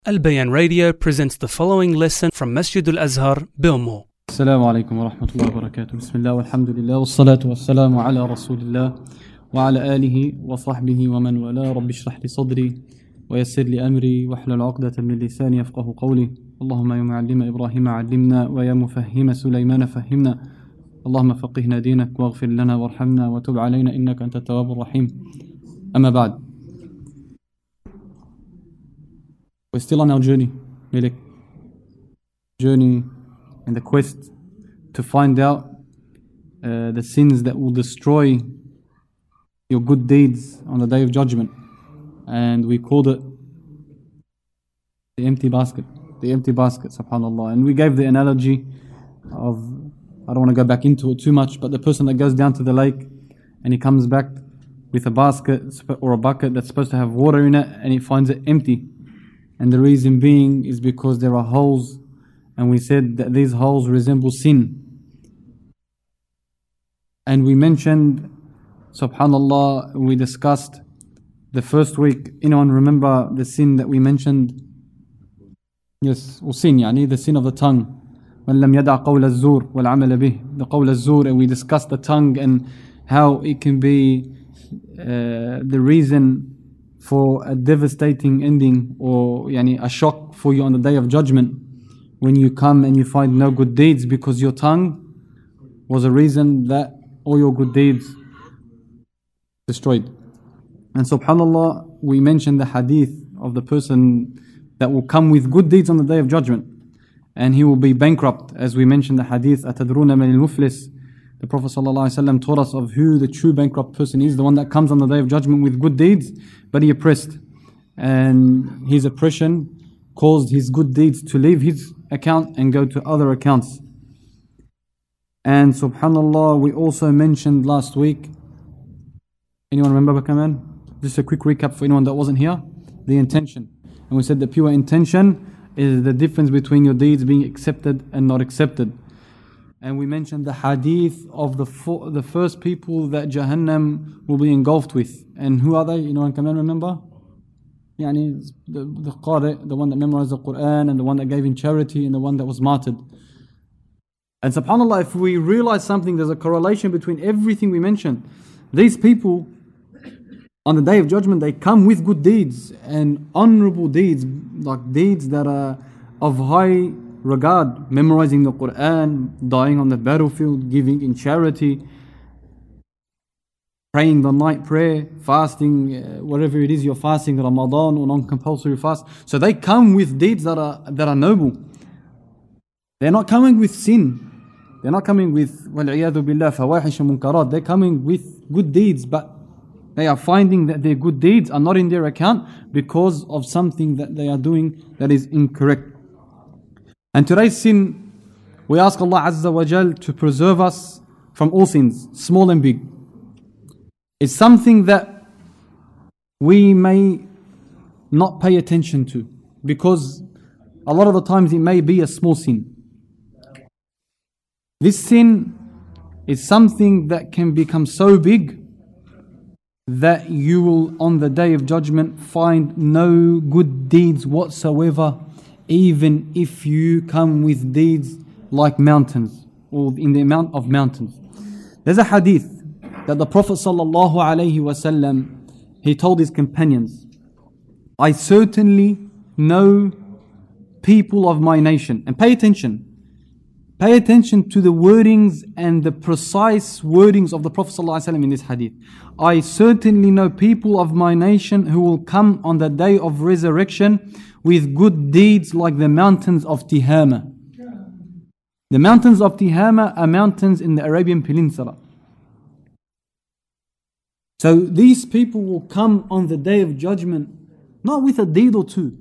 Al Bayan Radio presents the following lesson from Masjid Al-Azhar, Bilmo. السلام عليكم ورحمة الله وبركاته. بسم الله والحمد لله والصلاة والسلام على رسول الله وعلى آله وصحبه ومن والاه. رب اشرح لي صدري ويسر لي أمري واحلل عقدة من لساني يفقه قولي. اللهم يا معلم إبراهيم علمنا ويا مفهم سليمان فهمنا. اللهم فقهنا دينك واغفر لنا وارحمنا وتب علينا إنك أنت التواب الرحيم. أما بعد. We're still on our journey, Milik. Journey and the quest to find out the sins that will destroy your good deeds on the Day of Judgment. And we called it the empty basket. The empty basket, subhanAllah. And we gave the analogy of, I don't want to go back into it too much, but the person that goes down to the lake and he comes back with a basket or a bucket that's supposed to have water in it and he finds it empty. And the reason being is because there are holes, and we said that these holes resemble sin. And we mentioned, subhanAllah, we discussed the first week. Anyone remember the sin that we mentioned? Yes, sin, يعني the sin of the tongue. من لم يدع قول الزور والعمل به. The قول الزور, and we discussed the tongue and how it can be the reason for a devastating ending, or a shock for you on the Day of Judgment, when you come and you find no good deeds, because your tongue was a reason that all your good deeds destroyed. And subhanAllah, we mentioned the hadith of the person that will come with good deeds on the Day of Judgment, and he will be bankrupt. As we mentioned the hadith, أَتَدْرُونَ مَنِ الْمُفْلِسِ. The Prophet ﷺ taught us of who the true bankrupt person is, the one that comes on the Day of Judgment with good deeds, but he oppressed. And his oppression caused his good deeds to leave his account and go to other accounts. And subhanAllah, we also mentioned last week, anyone remember, Bakaman? Just a quick recap for anyone that wasn't here. The intention. And we said the pure intention is the difference between your deeds being accepted and not accepted. And we mentioned the hadith of the first people that Jahannam will be engulfed with. And who are they? Anyone can remember? The Qari, the one that memorized the Quran, and the one that gave in charity, and the one that was martyred. And subhanAllah, if we realize something, there's a correlation between everything we mentioned. These people, on the Day of Judgment, they come with good deeds and honorable deeds, like deeds that are of high regard, memorizing the Quran, dying on the battlefield, giving in charity, praying the night prayer, fasting, whatever it is you're fasting, Ramadan or non-compulsory fast. So they come with deeds that are noble. They're not coming with sin. They're not coming with وَالْعِيَاذُ بِاللَّهِ فَوَاحِشَ مُنْكَرَاتٍ. They're coming with good deeds, but they are finding that their good deeds are not in their account because of something that they are doing that is incorrect. And today's sin, we ask Allah Azza wa Jal to preserve us from all sins, small and big. It's something that we may not pay attention to, because a lot of the times it may be a small sin. This sin is something that can become so big that you will, on the Day of Judgment, find no good deeds whatsoever, even if you come with deeds like mountains, or in the amount of mountains. There's a hadith that the Prophet ﷺ, he told his companions, I certainly know people of my nation. And pay attention to the wordings and the precise wordings of the Prophet ﷺ in this hadith. I certainly know people of my nation who will come on the day of resurrection with good deeds like the mountains of Tihama. The mountains of Tihama are mountains in the Arabian Peninsula. So these people will come on the Day of Judgment not with a deed or two,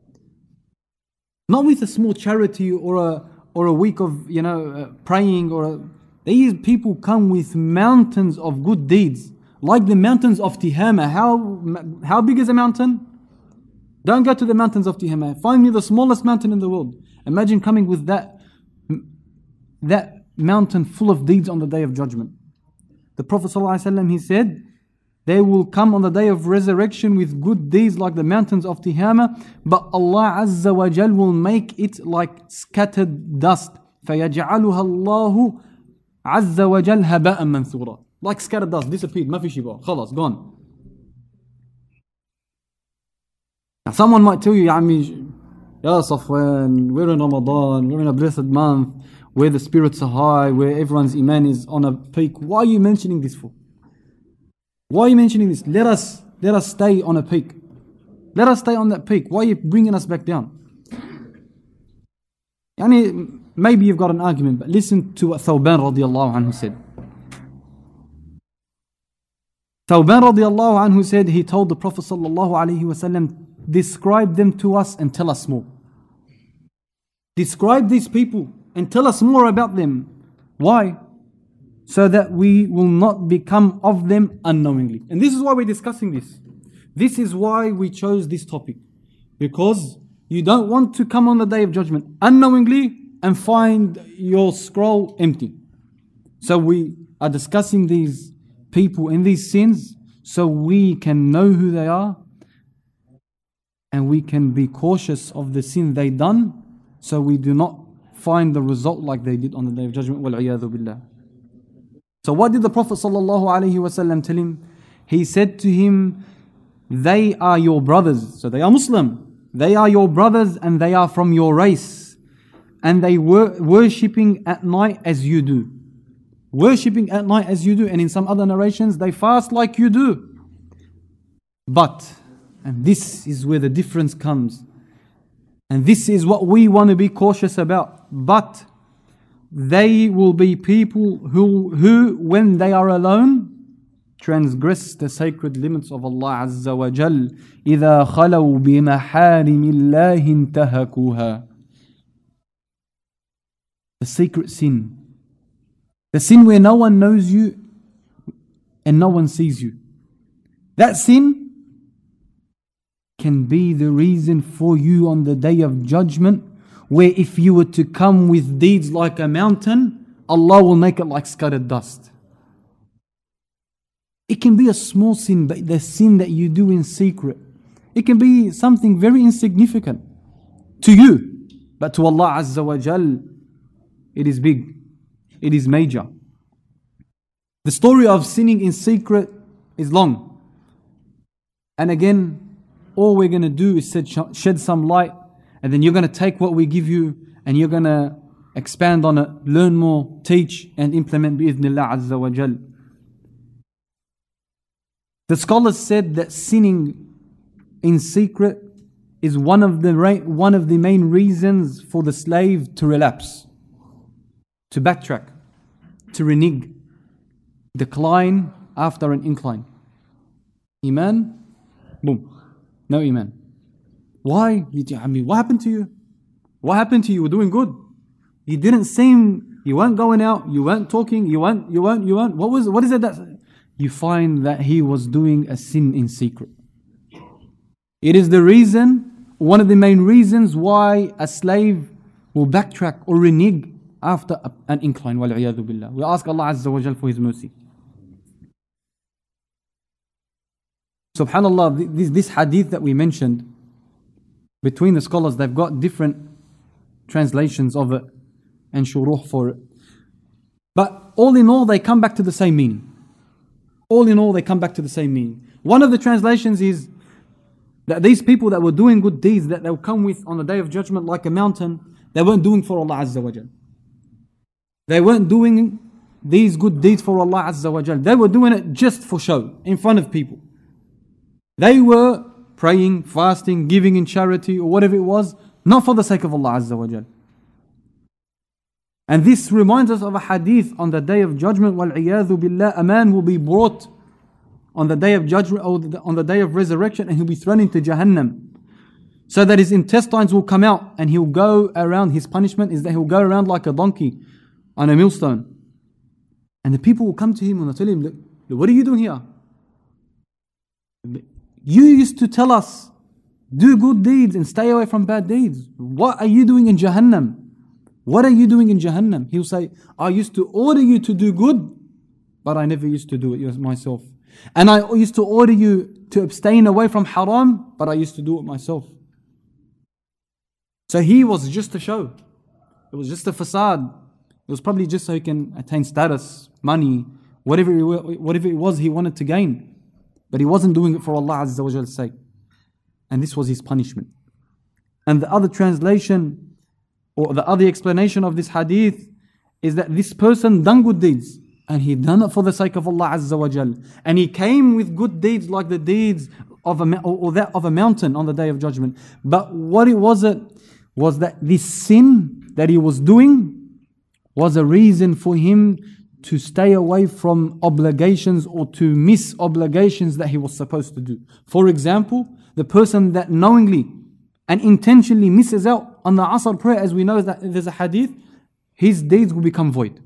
not with a small charity or a week of praying, these people come with mountains of good deeds like the mountains of Tihama. How big is a mountain? Don't go to the mountains of Tihama. Find me the smallest mountain in the world. Imagine coming with that mountain full of deeds on the Day of Judgment. The Prophet ﷺ, he said They will come on the day of resurrection with good deeds like the mountains of Tihama, but Allah Azza wa Jal will make it like scattered dust. فَيَجْعَلُهَا اللَّهُ عَزَّ وَجَلْ هَبَاءً مَنْثُورًا. Like scattered dust, disappeared, ما في شيء بقى, خلاص, gone. Now someone might tell you, Ya Safwan, we're in Ramadan, we're in a blessed month, where the spirits are high, where everyone's iman is on a peak. Why are you mentioning this for? Why are you mentioning this? Let us stay on a peak. Let us stay on that peak. Why are you bringing us back down? Maybe you've got an argument, but listen to what Thawban radiallahu anhu said. Thawban radiallahu anhu said, he told the Prophet sallallahu alaihi wasallam, describe them to us and tell us more. Describe these people and tell us more about them. Why? So that we will not become of them unknowingly. And this is why we're discussing this. This is why we chose this topic. Because you don't want to come on the Day of Judgment unknowingly and find your scroll empty. So we are discussing these people and these sins so we can know who they are and we can be cautious of the sin they done so we do not find the result like they did on the Day of Judgment. Wal-'iyadhu billah. So what did the Prophet ﷺ tell him? He said to him, they are your brothers. So they are Muslim. They are your brothers and they are from your race. And they were worshipping at night as you do. Worshipping at night as you do. And in some other narrations, they fast like you do. But, and this is where the difference comes. And this is what we want to be cautious about. But they will be people who when they are alone, transgress the sacred limits of Allah Azza wa Jal. إِذَا خَلَوْا بِمَحَارِمِ اللَّهِ انْتَهَكُوهَا. The secret sin. The sin where no one knows you and no one sees you. That sin can be the reason for you on the Day of Judgment, where if you were to come with deeds like a mountain, Allah will make it like scattered dust. It can be a small sin, but the sin that you do in secret, it can be something very insignificant to you, but to Allah Azza wa Jal, it is big, it is major. The story of sinning in secret is long. And again, all we're going to do is shed some light, and then you're going to take what we give you and you're going to expand on it, learn more, teach and implement bi'idhnillah Azza wa Jal. The scholars said that sinning in secret is one of the main reasons for the slave to relapse, to backtrack, to renege, decline after an incline. Iman, boom, no Iman. Why? What happened to you? What happened to you? You were doing good. You didn't seem, you weren't going out, you weren't talking, you weren't. What is it that you find that he was doing a sin in secret? It is the reason, one of the main reasons why a slave will backtrack or renege after an incline. Wal-'iyadhu billah. We ask Allah Azza wa Jal for His mercy. SubhanAllah, this hadith that we mentioned, between the scholars, they've got different translations of it and shuruh for it. But all in all, they come back to the same meaning. All in all, they come back to the same meaning. One of the translations is that these people that were doing good deeds that they'll come with on the Day of Judgment like a mountain, they weren't doing for Allah Azza wa Jal. They weren't doing these good deeds for Allah Azza wa Jal. They were doing it just for show, in front of people. They were praying, fasting, giving in charity or whatever it was, not for the sake of Allah Azza wa Jal. And this reminds us of a hadith on the Day of Judgment. Wal-'iyadhu billah, a man will be brought on the Day of Judgment or on the Day of Resurrection, and he'll be thrown into Jahannam, so that his intestines will come out and he'll go around. His punishment is that he'll go around like a donkey on a millstone. And the people will come to him and they'll tell him, look, what are you doing here? You used to tell us, do good deeds and stay away from bad deeds. What are you doing in Jahannam? What are you doing in Jahannam? He'll say, I used to order you to do good, but I never used to do it myself. And I used to order you to abstain away from haram, but I used to do it myself. So he was just a show. It was just a facade. It was probably just so he can attain status, money, whatever it was he wanted to gain. But he wasn't doing it for Allah Azza wa Jall's sake. And this was his punishment. And the other translation, or the other explanation of this hadith, is that this person done good deeds. And he done it for the sake of Allah Azza wa Jal. And he came with good deeds like the deeds of that of a mountain on the Day of Judgment. But what it was that this sin that he was doing was a reason for him to stay away from obligations or to miss obligations that he was supposed to do. For example, the person that knowingly and intentionally misses out on the Asr prayer, as we know that there's a hadith, his deeds will become void.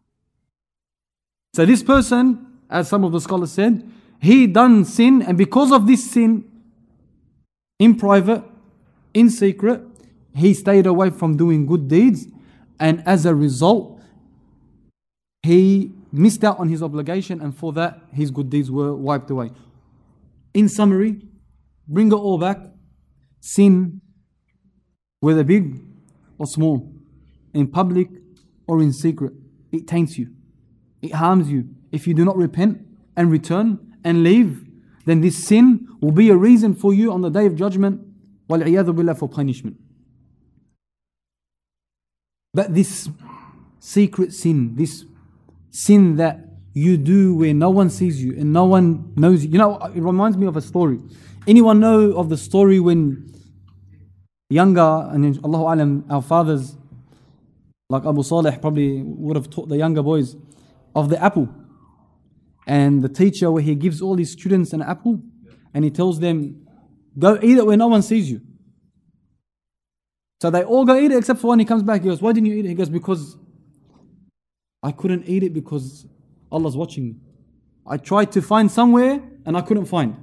So this person, as some of the scholars said, he done sin, and because of this sin, in private, in secret, he stayed away from doing good deeds, and as a result, he missed out on his obligation, and for that, his good deeds were wiped away. In summary, bring it all back. Sin, whether big or small, in public or in secret, it taints you. It harms you. If you do not repent and return and leave, then this sin will be a reason for you on the Day of Judgment, وَالْعِيَاذُ بِاللَّهِ, for punishment. But this secret sin, this sin that you do where no one sees you and no one knows you. You know, it reminds me of a story. Anyone know of the story when younger, and Allahu Alam, our fathers, like Abu Saleh probably would have taught the younger boys of the apple. And the teacher, where he gives all his students an apple and he tells them, go eat it where no one sees you. So they all go eat it except for one. He comes back, he goes, why didn't you eat it? He goes, because I couldn't eat it because Allah's watching me. I tried to find somewhere and I couldn't find.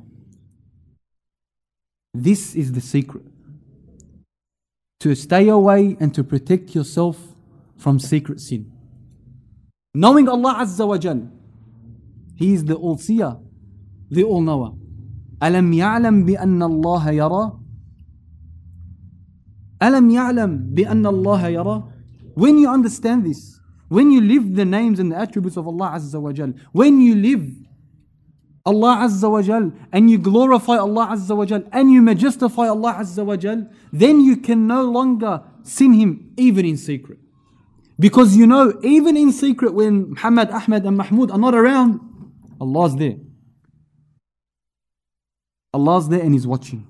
This is the secret. To stay away and to protect yourself from secret sin. Knowing Allah Azza wa Jal, He is the all-seer, the all-knower. أَلَمْ يَعْلَمْ بِأَنَّ اللَّهَ يَرَى أَلَمْ يَعْلَمْ بِأَنَّ اللَّهَ يَرَى. When you understand this, when you live the names and the attributes of Allah Azza wa Jal, when you live Allah Azza wa Jal and you glorify Allah Azza wa Jal and you majestify Allah Azza wa Jal, then you can no longer sin Him even in secret. Because you know, even in secret, when Muhammad, Ahmed and Mahmoud are not around, Allah's there. Allah's there and He's watching.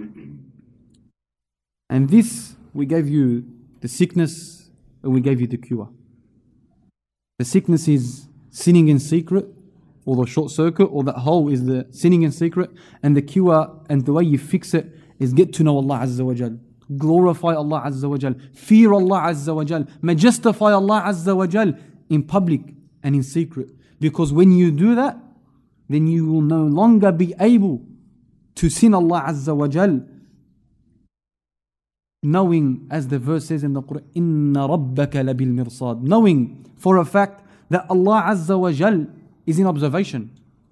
And this, we gave you the sickness and we gave you the cure. The sickness is sinning in secret, or the short circuit, or that hole is the sinning in secret. And the cure and the way you fix it is get to know Allah Azza wa Jal. Glorify Allah Azza wa Jal. Fear Allah Azza wa Jal. Majestify Allah Azza wa Jal in public and in secret. Because when you do that, then you will no longer be able to sin Allah Azza wa Jal. Knowing, as the verse says in the Quran, إِنَّ رَبَّكَ لَبِالْمِرْصَادِ. Knowing for a fact that Allah Azza wa Jal is in observation.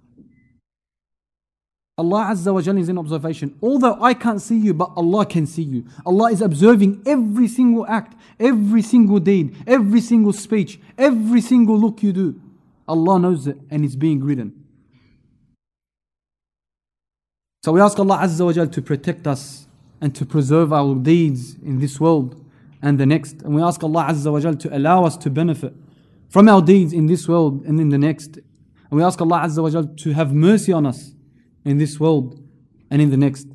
Allah Azza wa Jal is in observation. Although I can't see you, but Allah can see you. Allah is observing every single act, every single deed, every single speech, every single look you do. Allah knows it and it's being written. So we ask Allah Azza wa Jal to protect us and to preserve our deeds in this world and the next. And we ask Allah Azza wa Jal to allow us to benefit from our deeds in this world and in the next. And we ask Allah Azza wa Jal to have mercy on us in this world and in the next.